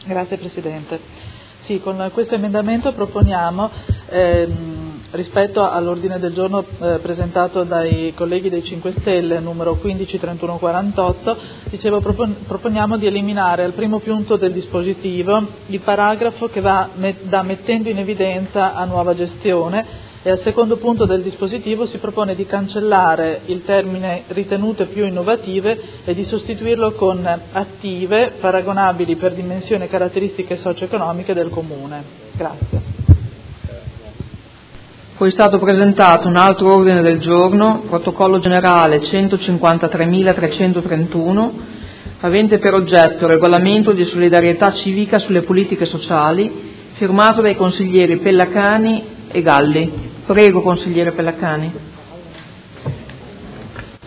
Grazie Presidente. Sì, con questo emendamento proponiamo, rispetto all'ordine del giorno presentato dai colleghi dei 5 Stelle, numero 153148, proponiamo di eliminare al primo punto del dispositivo il paragrafo che va da mettendo in evidenza a nuova gestione, e al secondo punto del dispositivo si propone di cancellare il termine ritenute più innovative e di sostituirlo con attive, paragonabili per dimensione e caratteristiche socio-economiche del Comune. Grazie. Poi è stato presentato un altro ordine del giorno, protocollo generale 153.331, avente per oggetto il regolamento di solidarietà civica sulle politiche sociali, firmato dai consiglieri Pellacani e Galli. Prego, consigliere Pellacani.